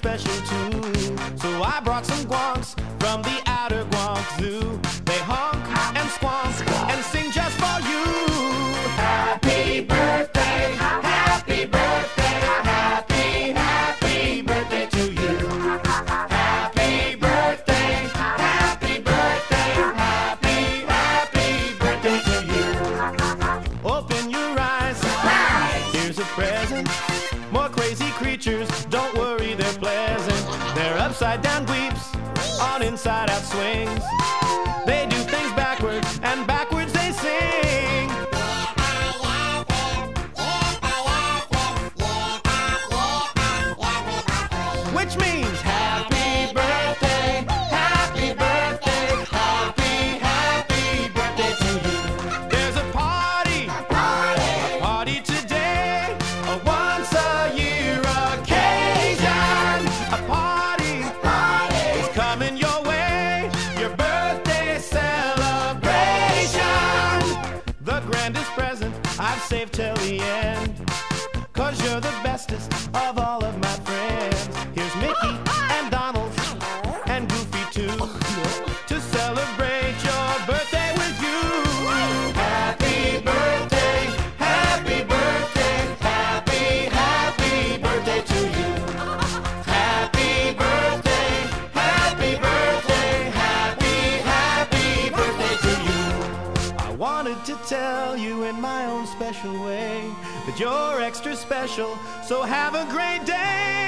special too. So I brought some guanks from the outer Guank Zoo. They honk and squonk and sing just for you. Happy birthday, happy birthday, happy, happy birthday to you. Happy birthday, happy birthday, happy, happy birthday to you. Open your eyes, here's a present. More crazy creatures, don't worry, they're pleasant. They're upside down dweeps on inside out swings. They do things backwards, and backwards they sing. Which means happy birthday, happy birthday, happy, happy birthday to you. There's a party today, a once a year occasion. A party is coming your way, your birthday celebration. The grandest present I've saved till the end, 'cause you're the bestest of all of my friends. Here's Mickey and Donald and Goofy too, to celebrate your birthday with you. Happy birthday, happy birthday, happy, happy birthday to you. Happy birthday, happy birthday, happy, happy birthday to you. I wanted to tell you in my own special way that you're extra special, so have a great day.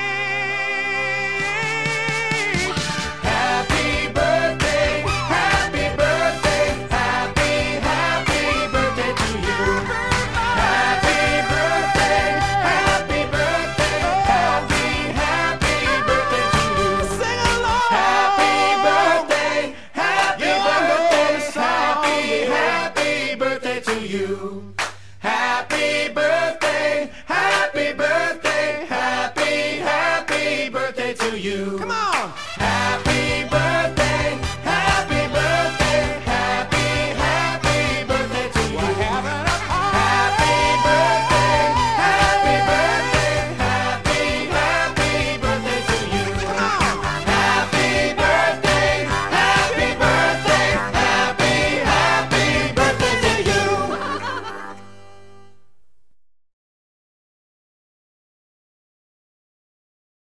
Happy birthday, happy birthday, happy, happy birthday to you. Happy birthday, happy birthday, happy, happy birthday to you. Sing along. Happy birthday, happy birthday, happy, happy birthday to you. Happy birthday, happy birthday, happy, happy birthday to you. Come on. Happy